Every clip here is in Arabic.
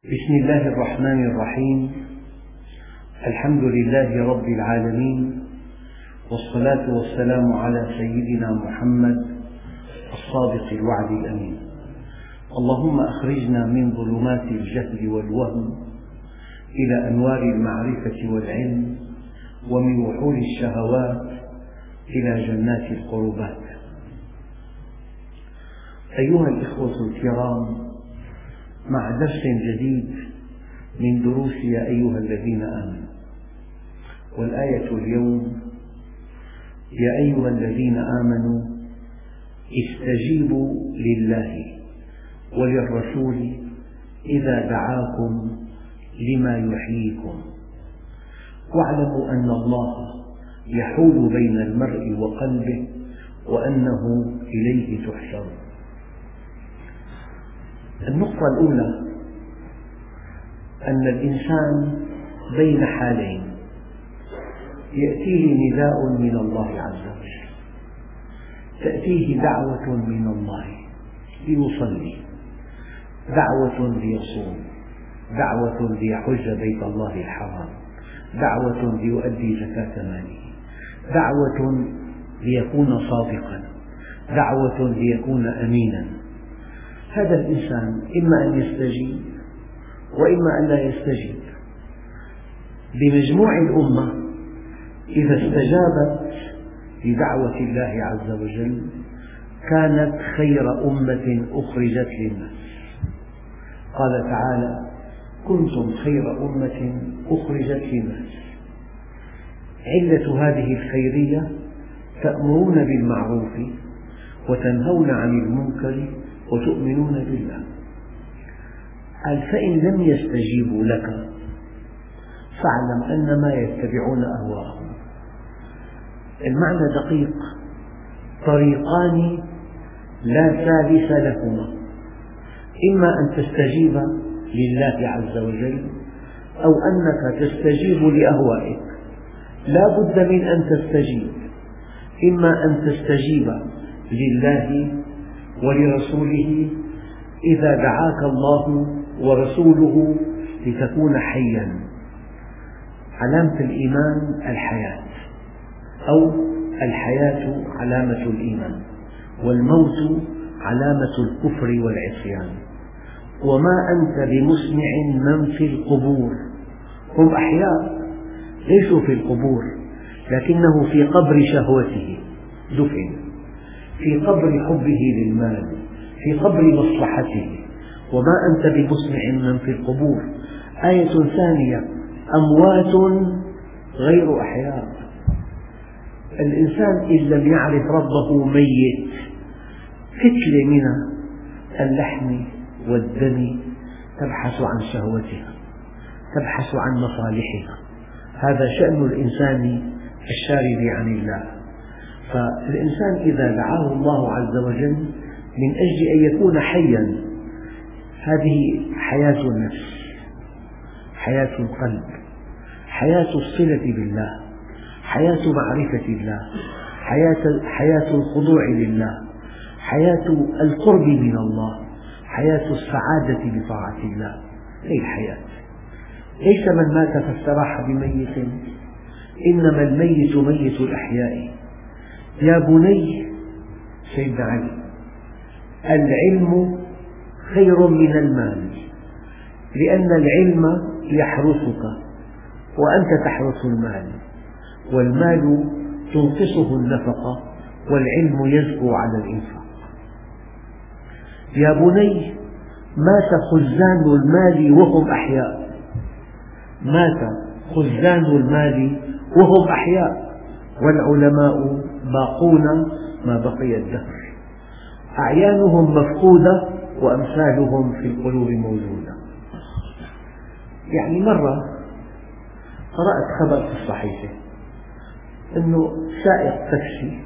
بسم الله الرحمن الرحيم. الحمد لله رب العالمين، والصلاة والسلام على سيدنا محمد الصادق الوعد الأمين. اللهم أخرجنا من ظلمات الجهل والوهم إلى أنوار المعرفة والعلم، ومن وحول الشهوات إلى جنات القربات. أيها الإخوة الكرام، مع درس جديد من دروس يا أيها الذين آمنوا، والآية اليوم: يا أيها الذين آمنوا استجيبوا لله وللرسول إذا دعاكم لما يحييكم، واعلموا أن الله يحول بين المرء وقلبه وأنه إليه تحشر. النقطة الأولى أن الإنسان بين حالين: يأتيه نداء من الله عز وجل، تأتيه دعوة من الله ليصلي، دعوة ليصوم، دعوة ليحج بيت الله الحرام، دعوة ليؤدي زكاة ماله، دعوة ليكون صادقا، دعوة ليكون أمينا. هذا الإنسان إما أن يستجيب وإما أن لا يستجيب. بمجموع الأمة إذا استجابت لدعوة الله عز وجل كانت خير أمة أخرجت للناس. قال تعالى: كنتم خير أمة أخرجت للناس. علة هذه الخيرية: تأمرون بالمعروف وتنهون عن المنكر وتؤمنون بالله. قال: فإن لم يستجيبوا لك فاعلم أنما يتبعون أهواءهم. المعنى دقيق: طريقان لا ثالث لهما، إما أن تستجيب لله عز وجل أو أنك تستجيب لأهوائك. لا بد من أن تستجيب، إما أن تستجيب لله ولرسوله إذا دعاك الله ورسوله لتكون حيا. علامة الإيمان الحياة، أو الحياة علامة الإيمان، والموت علامة الكفر والعصيان. وما أنت بمسمع من في القبور. هم أحياء ليسوا في القبور، لكنه في قبر شهوته دفن، في قبر حبه للمال، في قبر مصلحته. وما أنت بمسمع من في القبور. آية ثانية: أموات غير أحياء. الإنسان إن لم يعرف ربه ميت، كتلة من اللحم والدم تبحث عن شهوتها، تبحث عن مصالحها. هذا شأن الإنسان الشارد عن الله. فالإنسان إذا دعاه الله عز وجل من أجل أن يكون حيا، هذه حياة النفس، حياة القلب، حياة الصلة بالله، حياة معرفة الله، حياة الخضوع لله، حياة القرب من الله، حياة السعادة بطاعة الله. هذه الحياة. ليس من مات فاستراح بميت، إنما الميت ميت الأحياء. يا بني، سيدنا علي: العلم خير من المال، لأن العلم يحرسك وأنت تحرس المال، والمال تنقصه النفقة، والعلم يزكو على الإنفاق. يا بني، مات خزان المال وهم أحياء، مات خزان المال وهم أحياء، والعلماء باقون ما بقي الدهر. أعيانهم مفقودة وأمثالهم في القلوب موجودة. يعني مرة قرأت خبر في الصحيفة أنه سائق تاكسي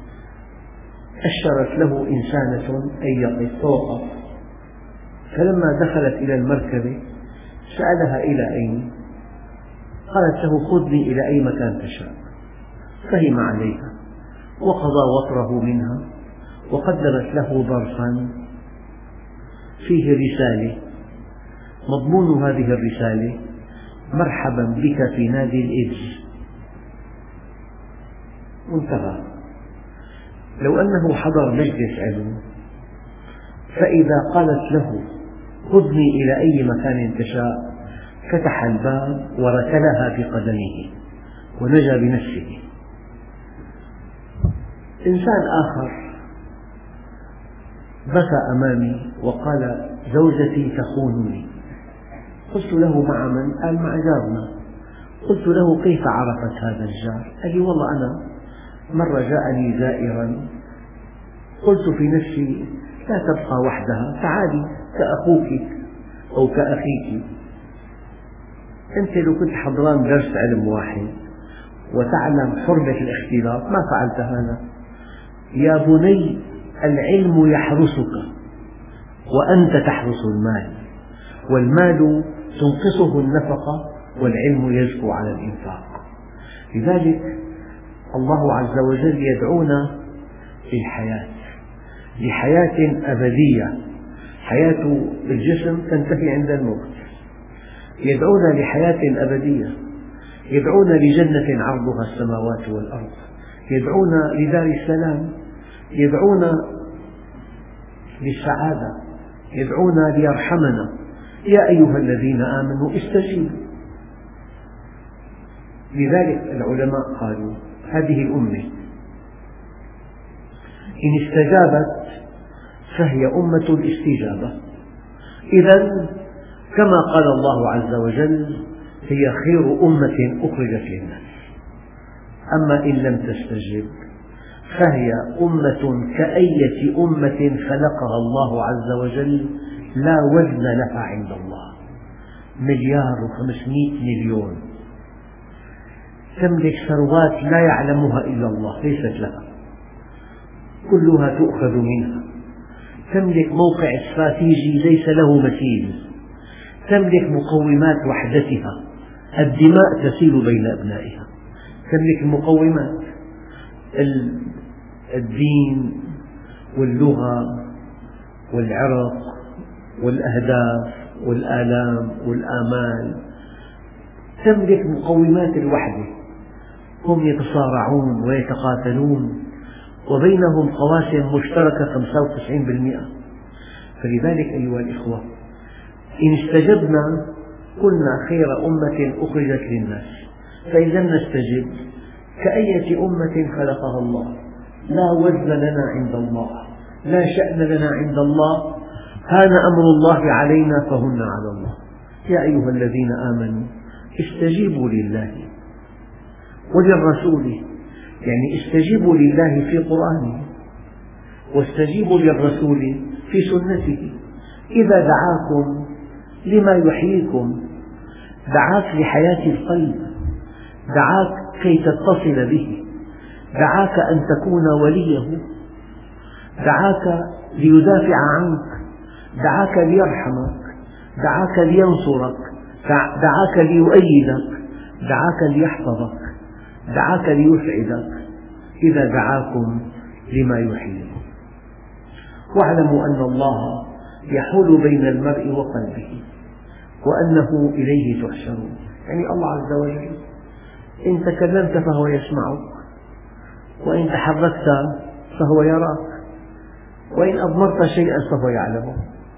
أشرت له إنسانة أن يقف، فوقف. فلما دخلت إلى المركبة سألها: إلى أين؟ قالت له: خذني إلى أي مكان تشاء. فهم عليها وقضى وطره منها، وقدمت له ظرفا فيه رسالة: مضمون هذه الرسالة: مرحبا بك في نادي الإيدز. وانتهى. لو أنه حضر مجلس علم فإذا قالت له خذني إلى أي مكان تشاء، فتح الباب وركلها بقدمه ونجا بنفسه. إنسان آخر بكى أمامي وقال: زوجتي تخونني. قلت له: مع من؟ قال: مع جارنا. قلت له: كيف عرفت هذا الجار؟ قال لي: والله أنا مرة جاءني زائرا، قلت في نفسي: لا تبقى وحدها، تعالي كأخوك أو كأخيك. أنت لو كنت حضران درس علم واحد وتعلم حرمة الاختلاط ما فعلت هذا. يا بني، العلم يحرسك وأنت تحرس المال، والمال تنقصه النفقة والعلم يزكو على الإنفاق. لذلك الله عز وجل يدعونا للحياة، لحياة أبدية. حياة الجسم تنتهي عند الموت. يدعونا لحياة أبدية، يدعونا لجنة عرضها السماوات والأرض، يدعونا لدار السلام، يدعونا للسعادة، يدعونا ليرحمنا. يا أيها الذين آمنوا استجيبوا. لذلك العلماء قالوا: هذه الأمة إن استجابت فهي أمة الاستجابة. إذن كما قال الله عز وجل: هي خير أمة أخرجت للناس. أما إن لم تستجب فهي أمة كأية أمة خلقها الله عز وجل لا وزن لها عند الله. 1,500,000,000 تملك ثروات لا يعلمها إلا الله، ليست لها، كلها تؤخذ منها. تملك موقع استراتيجي ليس له مثيل. تملك مقومات وحدتها، الدماء تسيل بين أبنائها. تملك المقومات: الدين واللغة والعرق والأهداف والآلام والآمال. تملك مقومات الوحدة. هم يتصارعون ويتقاتلون وبينهم قواسم مشتركة 95%. فلذلك أيها الإخوة، إن استجبنا كنا خير أمة أخرجت للناس، فإن لم نستجب كأية أمة خلقها الله لا وزن لنا عند الله، لا شأن لنا عند الله، هان أمر الله علينا فهن على الله. يا أيها الذين آمنوا استجيبوا لله وللرسول، يعني استجيبوا لله في قرآنه، واستجيبوا للرسول في سنته. إذا دعاكم لما يحييكم، دعاك لحياة القلب، دعاك كي تتصل به، دعاك أن تكون وليه، دعاك ليدافع عنك، دعاك ليرحمك، دعاك لينصرك، دعاك ليؤيدك، دعاك ليحفظك، دعاك ليسعدك. إذا دعاكم لما يحييكم. واعلموا أن الله يحول بين المرء وقلبه وأنه إليه تحشرون. يعني الله عز وجل إن تكلمت فهو يسمعك، وإن تحركت فهو يراك، وإن أضمرت شيئا فهو يعلمه.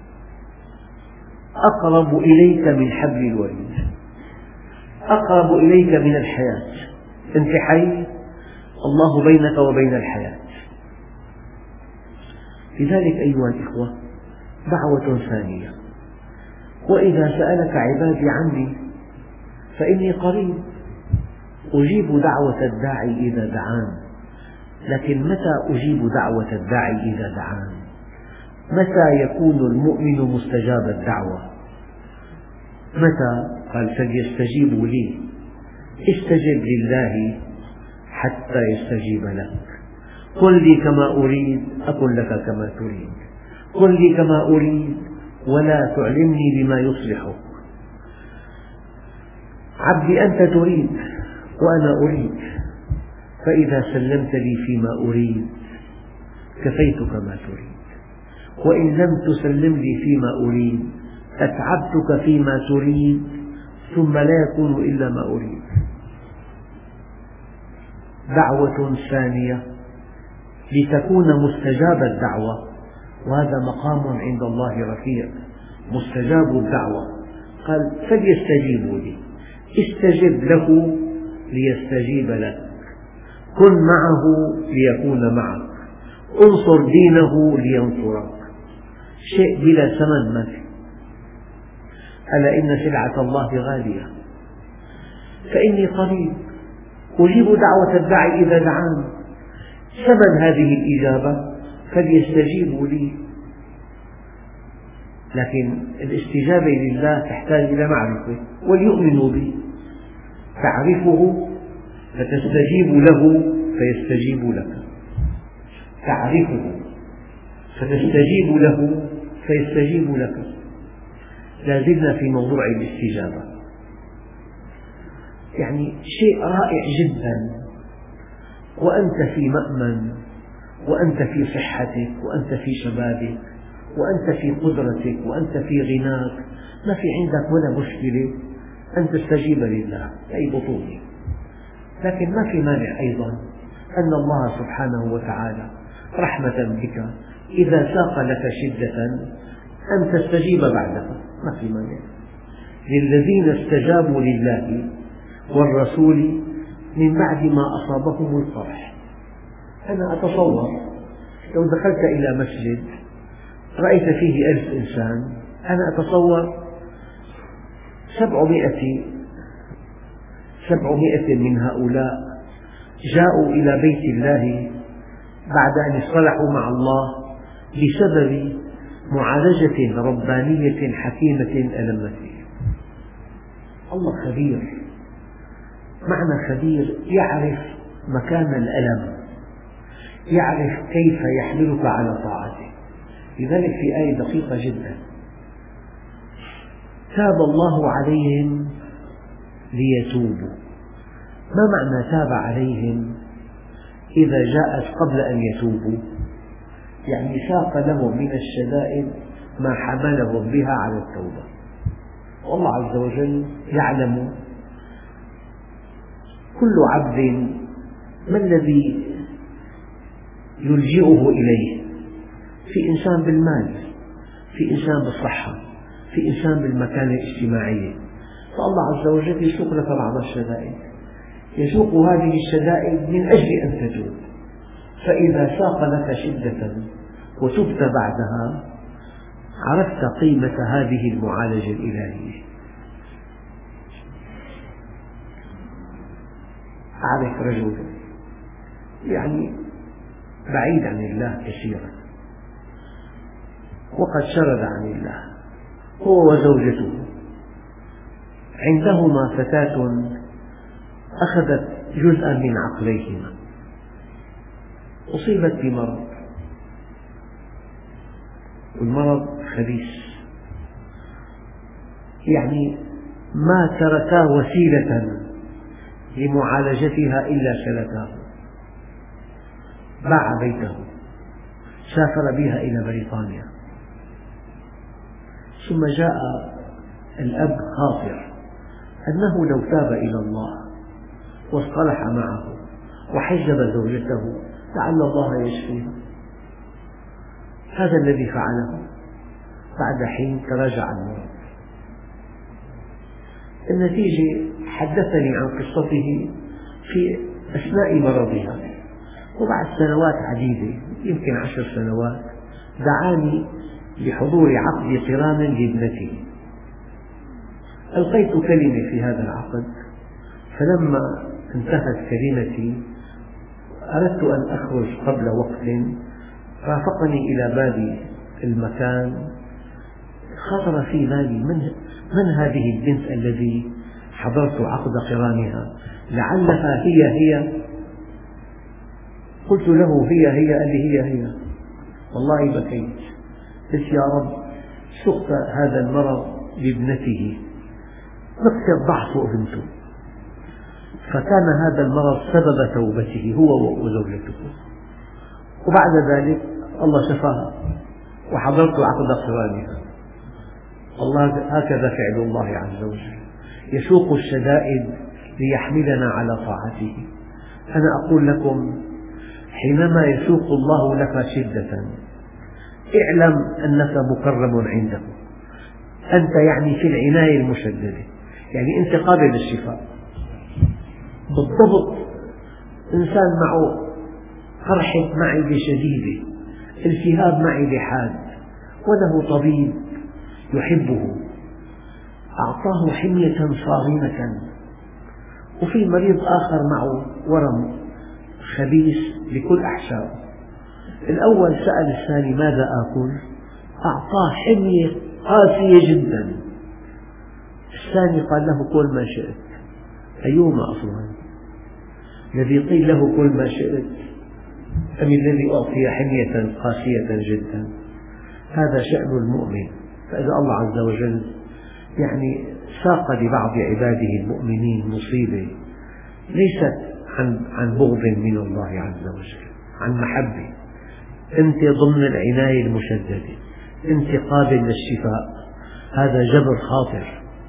أقرب إليك من حبل الوريد، أقرب إليك من الحياة. أنت حي، الله بينك وبين الحياة. لذلك أيها الإخوة، دعوة ثانية: وإذا سألك عبادي عني فإني قريب أجيب دعوة الداعي إذا دعان. لكن متى أجيب دعوة الداعي إذا دعان؟ متى يكون المؤمن مستجاب الدعوة؟ متى؟ قال: فليستجيبوا لي. استجب لله حتى يستجيب لك. قل لي كما أريد أكن لك كما تريد، قل لي كما أريد ولا تعلمني بما يصلحك. عبدي أنت تريد وأنا أريد، فإذا سلمت لي فيما أريد كفيتك ما تريد، وإن لم تسلم لي فيما أريد أتعبتك فيما تريد ثم لا يكون إلا ما أريد. دعوة ثانية لتكون مستجاب الدعوة، وهذا مقام عند الله رفيع، مستجاب الدعوة. قال فليستجيبوا لي، استجب له ليستجيب لك، كن معه ليكون معك، انصر دينه لينصرك. شيء بلا ثمن ما في. ألا إن سلعة الله غالية، فإني قريب أجيب دعوة الداعي إذا دعان. ثمن هذه الإجابة فليستجيبوا لي. لكن الاستجابة لله تحتاج إلى معرفة، وليؤمنوا بي. تعرفه فتستجيب له فيستجيب لك، تعرفه فتستجيب له فيستجيب لك. لا زلنا في موضوع الاستجابة، يعني شيء رائع جدا، وأنت في مأمن، وأنت في صحتك، وأنت في شبابك، وأنت في قدرتك، وأنت في غناك، ما في عندك ولا مشكلة أن تستجيب لله أي بطولة. لكن ما في مانع أيضا أن الله سبحانه وتعالى رحمة بك إذا ساق لك شدة أن تستجيب بعدها، ما في مانع. للذين استجابوا لله والرسول من بعد ما أصابهم القرح. أنا أتصور لو دخلت إلى مسجد رأيت فيه 1000 إنسان، أنا أتصور 700 من هؤلاء جاءوا إلى بيت الله بعد أن اصطلحوا مع الله بسبب معالجة ربانية حكيمة ألمت بهم. الله خبير، معنى خبير يعرف مكان الألم، يعرف كيف يحملك على طاعته. لذلك في آية دقيقة جدا: تاب الله عليهم ليتوبوا. ما معنى تاب عليهم إذا جاءت قبل أن يتوبوا؟ يعني ساق لهم من الشدائد ما حملهم بها على التوبة. والله عز وجل يعلم كل عبد ما الذي يلجئه إليه. في إنسان بالمال، في إنسان بالصحة، في إنسان بالمكانة الاجتماعية، فالله عز وجل يسوق لك بعض الشدائد، يسوق هذه الشدائد من أجل أن تتوب. فإذا ساق لك شدة وتبت بعدها عرفت قيمة هذه المعالجة الإلهية. أعرف رجل يعني بعيد عن الله كثيرا، وقد شرد عن الله هو وزوجته. عندهما فتاة أخذت جزءا من عقليهما، أصيبت بمرض، والمرض خبيث، يعني ما تركا وسيلة لمعالجتها إلا سلكاه. باع بيته، سافر بها إلى بريطانيا، ثم جاء الأب خاطر أنه لو تاب إلى الله واصطلح معه وحجب زوجته لعل الله يشفيها. هذا الذي فعله. بعد حين تراجع المرض. النتيجة حدثني عن قصته في أثناء مرضها، وبعد سنوات عديدة يمكن 10 سنوات دعاني لحضور عقد قران لابنته. ألقيت كلمة في هذا العقد، فلما انتهت كلمتي أردت أن أخرج قبل وقت، رافقني إلى باب المكان، خطر في بالي من هذه البنت الذي حضرت عقد قرانها، لعلها هي. قلت له هي، قال لي هي. والله بكيت، قلت يا رب سقت هذا المرض لابنته، نقص ضعف ابنته، فكان هذا المرض سبب توبته هو وزوجته، وبعد ذلك الله شفاها وحضرت عقد قرانها. الله هكذا فعل الله عز وجل، يسوق الشدائد ليحملنا على طاعته. أنا أقول لكم، حينما يسوق الله لك شدة اعلم أنك مكرم عنده. أنت يعني في العناية المشددة، يعني أنت قابل للشفاء بالضبط. إنسان معه قرحة معدة شديدة، التهاب معدة حاد، وله طبيب يحبه أعطاه حمية صارمة، وفي مريض آخر معه ورم خبيث بكل أحشائه. الأول سأل الثاني ماذا آكل؟ أعطاه حمية قاسية جدا. الثاني قال له كل ما شئت. أيهما أفضل؟ الذي قيل له كل ما شئت أم الذي أعطي حمية قاسية جدا؟ هذا شأن المؤمن. فإذا الله عز وجل يعني ساق لبعض عباده المؤمنين مصيبة ليست عن بغض من الله عز وجل، عن محبة، أنت ضمن العناية المشددة، أنت قابل للشفاء، هذا جبر خاطر.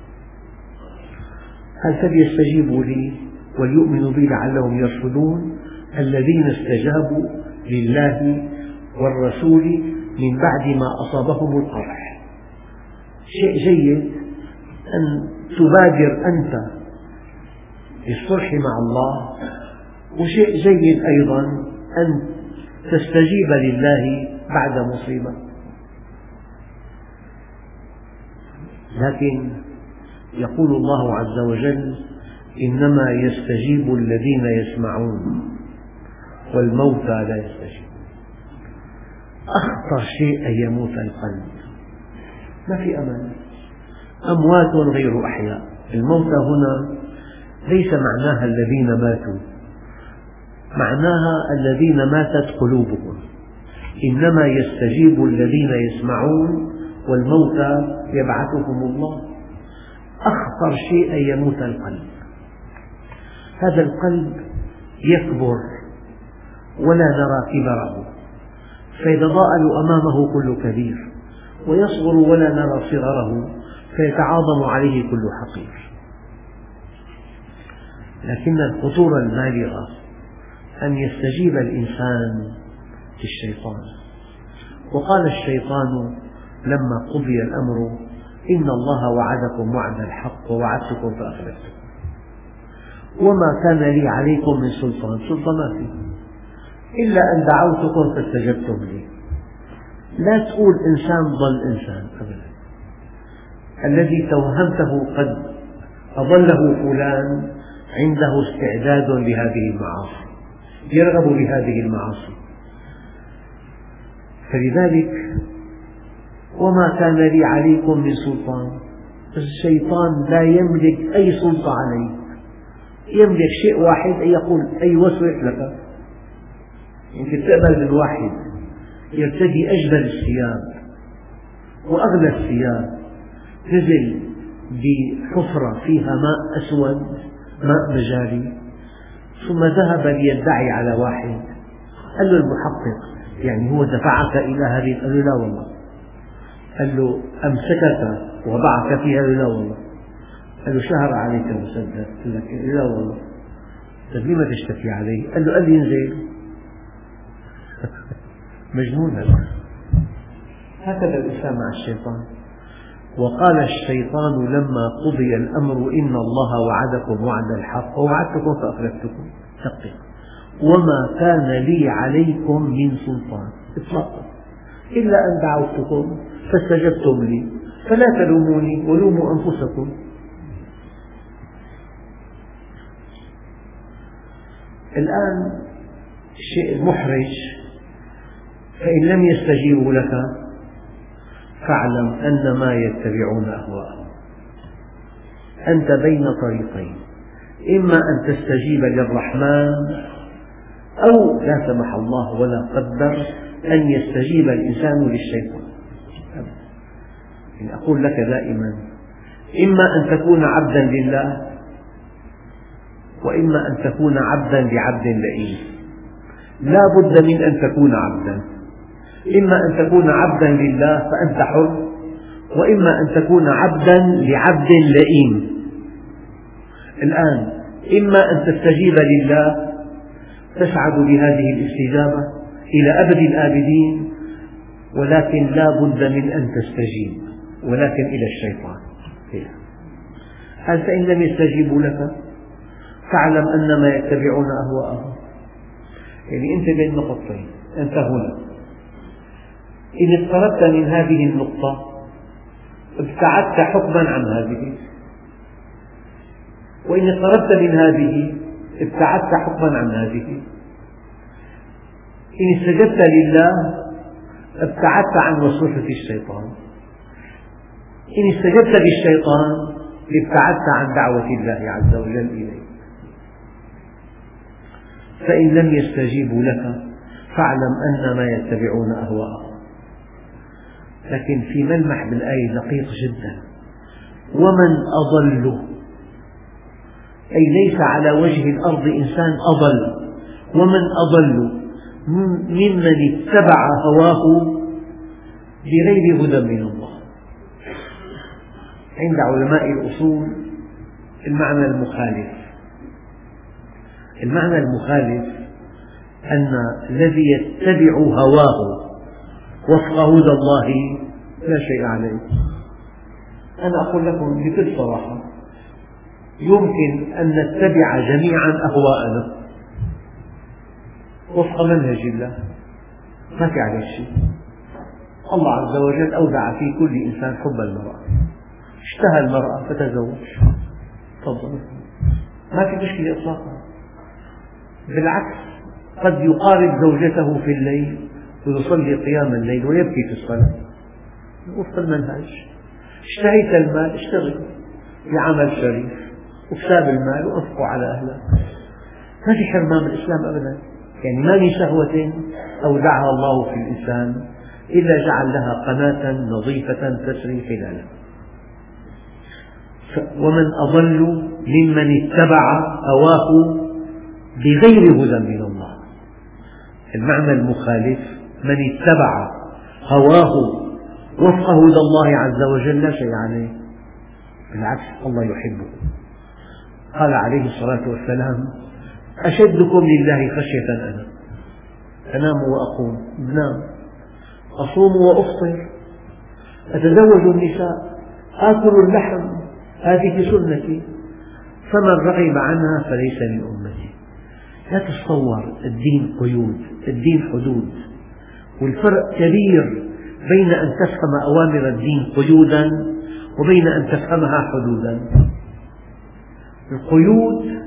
قال فليستجيبوا لي وليؤمنوا بي لعلهم يرشدون الذين استجابوا لله والرسول من بعد ما أصابهم القرح. شيء جيد أن تبادر أنت بالصلح مع الله، وشيء جيد أيضا أن تستجيب لله بعد مصيبة. لكن يقول الله عز وجل إنما يستجيب الذين يسمعون والموتى لا يستجيبون. أخطر شيء أن يموت القلب، ما في أمل، أموات غير أحياء. الموتى هنا ليس معناها الذين ماتوا، معناها الذين ماتت قلوبهم. إنما يستجيب الذين يسمعون والموتى يبعثهم الله. أخطر شيء أن يموت القلب. هذا القلب يكبر ولا نرى كبره، فيتضاءل أمامه كل كبير، ويصغر ولا نرى صغره، فيتعاظم عليه كل حقير. لكن الخطورة البالغة أن يستجيب الإنسان للشيطان. وقال الشيطان لما قضي الأمر إن الله وعدكم وعد الحق ووعدتكم فأخلفتكم وما كان لي عليكم من سلطان. سلطان ما فيه إلا أن دعوتكم فاستجبتم لي. لا تقول إنسان ضل إنسان أبدا. الذي توهمته قد أضله فلان عنده استعداد لهذه المعاصي، يرغب بهذه المعاصي. فلذلك وما كان لي عليكم من سلطان. الشيطان لا يملك أي سلطة عليك، يملك شيء واحد أن يقول أي وسوس لك. يمكن تقبل من واحد يرتدي أجمل الثياب وأغلى الثياب، نزل بحفرة فيها ماء أسود، ماء مجاري، ثم ذهب ليدعي على واحد. قال له المحقق يعني هو دفعك إلى هذه؟ قال له لا والله. قال له أمسكك وضعك فيها؟ قال له لا والله. قال له شهر عليك مسدد؟ قال لك لا والله. طيب لما تشتكي عليه؟ قال له قال لي انزل. مجنون هذا. هكذا الإنسان مع الشيطان. وقال الشيطان لما قضي الأمر إن الله وعدكم وعد الحق ووعدتكم فأخلفتكم. دقق. وما كان لي عليكم من سلطان إطلاقا إلا أن دعوتكم فاستجبتم لي فلا تلوموني ولوموا أنفسكم. الآن الشيء المحرج فإن لم يستجيبوا لك فاعلم أنما يتبعون أهواءهم. أنت بين طريقين، إما أن تستجيب للرحمن أو لا سمح الله ولا قدر أن يستجيب الإنسان للشيطان. يعني أقول لك دائما إما أن تكون عبدا لله وإما أن تكون عبدا لعبد لئيم. لا بد من أن تكون عبدا، إما أن تكون عبدا لله فأنت حر، وإما أن تكون عبدا لعبد لئيم. الآن إما أن تستجيب لله تسعد بهذه الاستجابة إلى أبد الآبدين، ولكن لا بد من أن تستجيب، ولكن إلى الشيطان. فإن لم يستجيبوا لك فاعلم أنما يتبعون أهواءهم. يعني أنت بين نقطتين، أنت هنا، إن اقتربت من هذه النقطة ابتعدت حكما عن هذه، وإن اقتربت من هذه ابتعدت حكما عن هذه. إن استجبت لله ابتعدت عن وسوسة الشيطان، إن استجبت للشيطان ابتعدت عن دعوة الله عز وجل إليك. فإن لم يستجيبوا لك فاعلم أنما يتبعون أهواءهم. لكن في ملمح بالآية دقيق جدا: ومن أضل، أي ليس على وجه الأرض إنسان أضل، ومن أضل ممن اتبع هواه بغير هدى من الله. عند علماء الأصول المعنى المخالف، المعنى المخالف أن الذي يتبع هواه وفق هدى الله لا شيء عليه. أنا أقول لكم بكل صراحة: يمكن أن نتبع جميعا أهواءنا وفق منهج الله، ما في عليه شيء. الله عز وجل أودع في كل إنسان حب المرأة، اشتهى المرأة فتزوج، تفضل، ما في مشكلة إطلاقا. بالعكس، قد يقارب زوجته في الليل ويصلي قيام الليل ويبكي في الصلاة وفق المنهج. اشتهيت المال، اشتغل بعمل شريف واكساب المال وأنفقه على أهلك. ما في حرمان من الإسلام أبدا. يعني ما من شهوة أودعها الله في الإنسان إلا جعل لها قناة نظيفة تسري خلالها. ومن أضل ممن اتبع هواه بغير هدى من الله. المعنى المخالف: من اتبع هواه وفق هدى الله عز وجل لا شيء عليه، بالعكس الله يحبه. قال عليه الصلاة والسلام: أشدكم لله خشية أنا، أنام وأقوم، بنام، أصوم وأفطر، أتزوج النساء، آكل اللحم، هذه سنتي، فمن رغب عنها فليس من أمتي. لا تتصور الدين قيود، الدين حدود، والفرق كبير بين أن تفهم أوامر الدين قيودا وبين أن تفهمها حدودا. القيود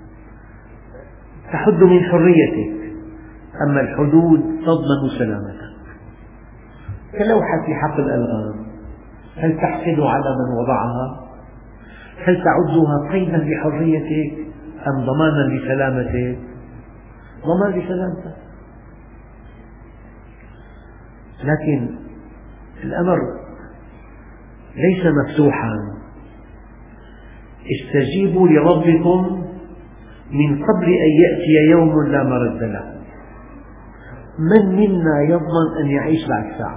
تحد من حريتك، أما الحدود تضمن سلامتك. كلوحة في حقل الألغام، هل تحسد على من وضعها؟ هل تعدها قيدا لحريتك أم ضمانا لسلامتك؟ ضمان لسلامتك. لكن الأمر ليس مفتوحا. استجيبوا لربكم من قبل أن يأتي يوم لا مرد له. من منا يضمن أن يعيش بعد ساعة؟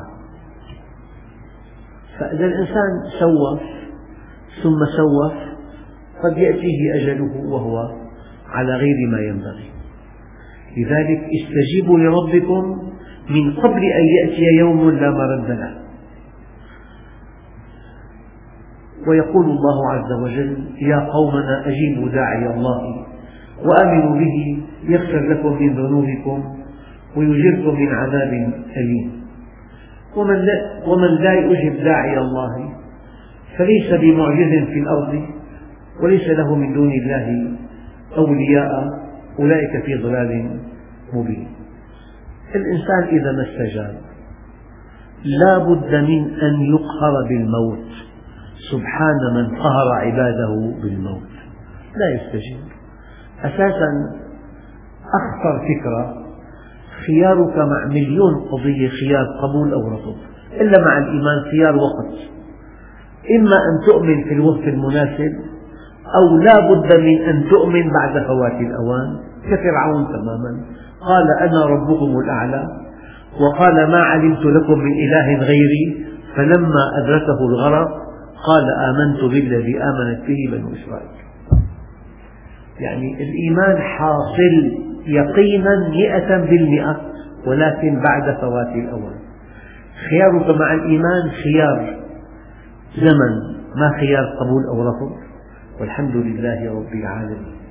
فإذا الإنسان سوف ثم سوف قد يأتيه أجله وهو على غير ما ينبغي. لذلك استجيبوا لربكم من قبل أن يأتي يوم لا مرد له. ويقول الله عز وجل: يا قومنا أجيبوا داعي الله وآمنوا به يغفر لكم من ذنوبكم ويجركم من عذاب أليم. ومن لا يجب داعي الله فليس بمعجز في الأرض وليس له من دون الله أولياء، أولئك في ضلال مبين. الإنسان إذا ما استجاب لا بد من أن يقهر بالموت. سبحان من قهر عباده بالموت. لا يستجيب. أساسا أخطر فكرة: خيارك مع مليون قضية خيار قبول أو رفض، إلا مع الإيمان خيار وقت. إما أن تؤمن في الوقت المناسب أو لا بد من أن تؤمن بعد فوات الأوان، كفرعون تماما. قال: أنا ربكم الأعلى، وقال: ما علمت لكم من إله غيري، فلما أدركه الغرق قال آمنت بالذي آمنت به بنو إسرائيل. يعني الإيمان حاصل يقينا 100%، ولكن بعد فوات الأوان. خيارك مع الإيمان خيار زمن، ما خيار قبول أو رفض. والحمد لله رب العالمين.